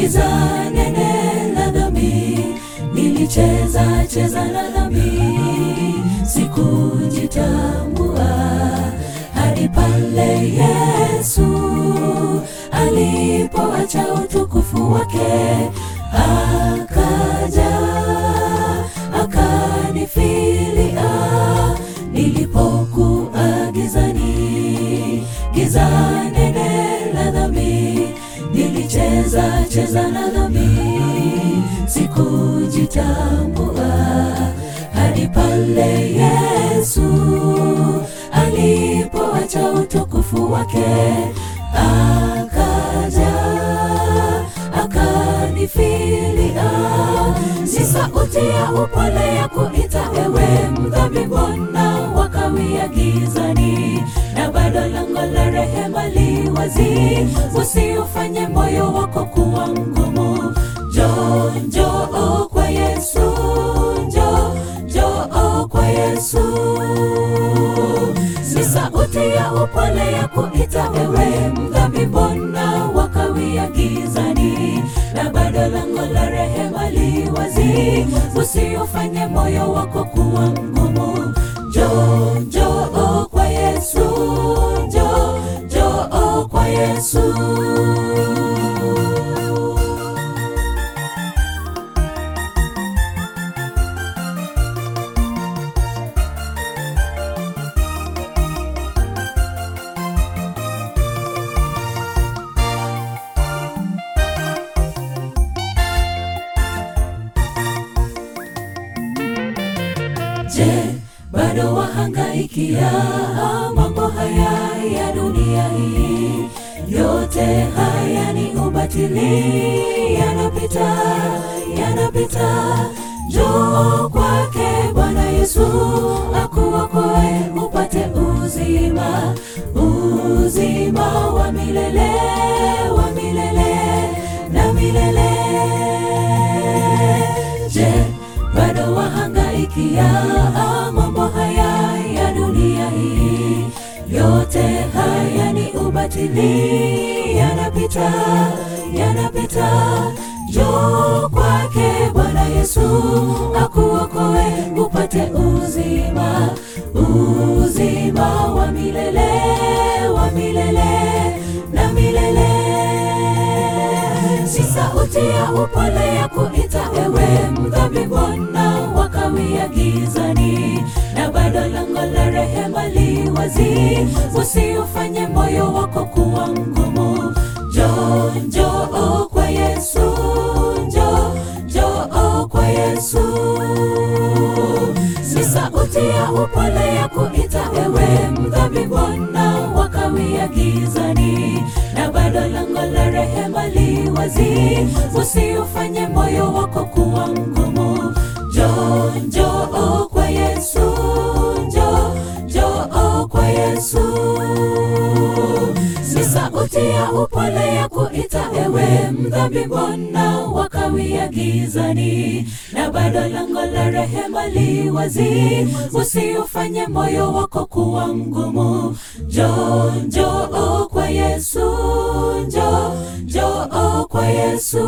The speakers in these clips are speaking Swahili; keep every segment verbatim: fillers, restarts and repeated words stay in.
giza nene la dhambi, nilicheza cheza na dhambi, sikujitambua hadi pale Yesu alipoacha utukufu wake, akaja akanifilia nilipokuwa gizani, giza nene la dhambi, nilicheza cheza na dhambi, sikujitambua hadi pale Yesu alipoacha utukufu wake, akaja akanifilia. Si sauti ya upole ya kuita ewe mdhambi, mbona wakawia gizani, na bado lango la rehema li wazi, usiufanye moyo wako kuwa mgumu. Njoo, njoo kwa Yesu, njoo, njoo kwa Yesu. Si sauti ya upole ya kuita ewe mdhambi, mbona wakawia gizani, na bado lango la rehema li wazi, usiufanye moyo wako kuwa mgumu. Njoo, njoo kwa Yesu, njoo, njoo kwa Yesu. Je, bado wahangaikia mambo haya ya dunia hii? Yote haya ni ubatili, yanapita, yanapita. Njoo kwake Bwana Yesu akuokoe upate uzima, uzima wa milele, wa milele na milele. Je, bado wahangaikia mambo haya ya dunia hii? Yote haya ni ubatili, yanapita, yanapita. Njoo kwake Bwana Yesu akuokoe upate uzima, uzima wa milele, wa milele na milele. Si sauti ya upole ya kuita ewe mdhambi, mbona wakawia gizani, na bado lango la rehema li wazi, usiufanye moyo wako kuwa mgumu. Njoo, njoo kwa Yesu, njoo, njoo kwa Yesu. Si sauti ya upole ya kuita ewe mdhambi, mbona wakawia gizani, na bado lango la rehema li wazi, usiufanye moyo wako kuwa mgumu. Njoo, njoo kwa Yesu, njoo, njoo kwa Yesu. Si sauti ya upole ya kuita ewe mdhambi, mbona wakawia gizani, na bado lango la rehema li wazi, usiufanye moyo wako kuwa mgumu. Njoo, njoo kwa Yesu, njoo, njoo kwa Yesu.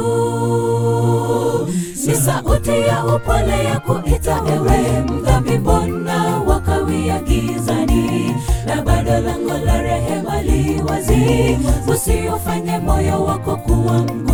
Si sauti ya upole ya kuita ewe mdhambi, mbona wakawia gizani, na bado lango la rehema li wazi, usiufanye moyo wako kuwa mgumu.